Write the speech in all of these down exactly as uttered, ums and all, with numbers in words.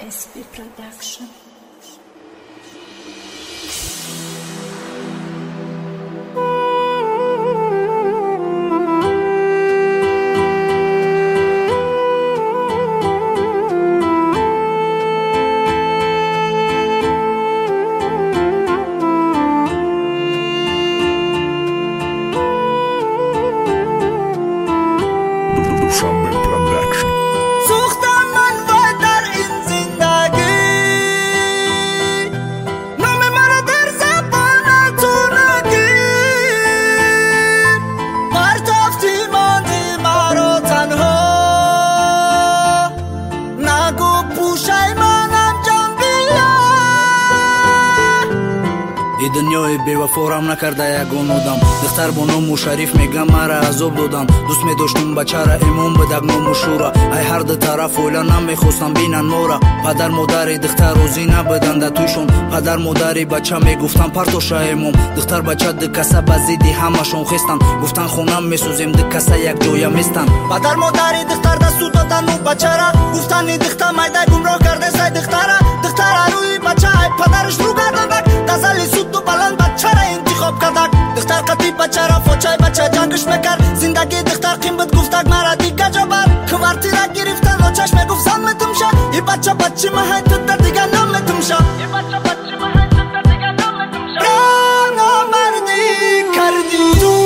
S B Production. دنیای بی‌وفارم نکرده یگان آدم دختر با نام و شریف میگم مرا عذاب دادن دوست می‌داشتم بچه را امام بدگ نام و شورا ای هر دو طرف اولا نمیخواستم بینن ما را پدر مادر دختر روزی نبودند توشون پدر مادر بچه میگفتن پرتوش امام دختر بچه دو کسه بزیدی همشون خستن گفتن خونم میسوزیم دو کسه یک جویا میستن پدر مادر دختر دستو دادن و بچه را گفتن این دختر میده گمراه کرده سای دختر دختر روی بچه پدرش رو گرداندک دزلی سود و بلند بچه را انتخاب کردک دختر قطی بچه را فوچای بچه جنگش میکرد زندگی دختر قیمت گفتک مرا دیگه جبر کوارتی را گرفتن و چشم گفت زن میتمشه ای بچه بچه مهی تو در دیگه نام میتمشه ای بچه بچه مهی تو در دیگه نام میتمشه را نامردی کردی تو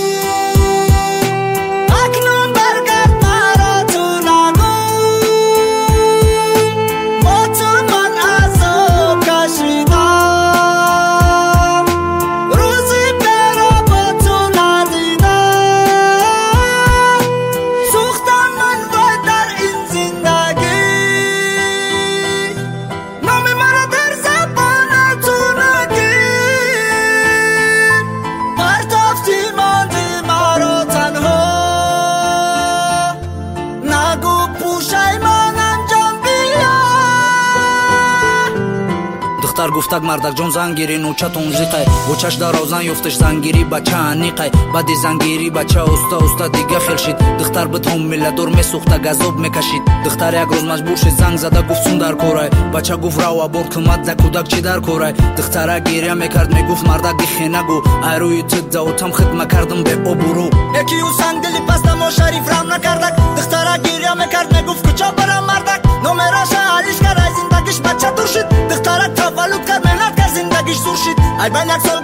دختر گفتک مردک جان زنگیری نوچتون زیقه بوچش در آزن یفتش زنگیری بچه انیقه بعدی زنگیری بچه استا استا دیگه خیل شید دختر به تون ملدور میسوخته گذاب میکشید دختر یک روز مجبور شد زنگ زده گفت سون در کورای بچه گفت رو ابور کمت ده کودک چی در کورای دختر گریه میکرد میگفت مردک دیخی نگو ای روی تو دوتم خدمه کردم به ابرو یکی او سنگ دلی پس دم و شریف رام نکردک دختر گریه میکرد میگفت کجا برم مردک نومراش حالیش کرد زندگیش بچه دور شد دختر تولد کرد مهنت کرد زندگیش زور شد ای بین یک سال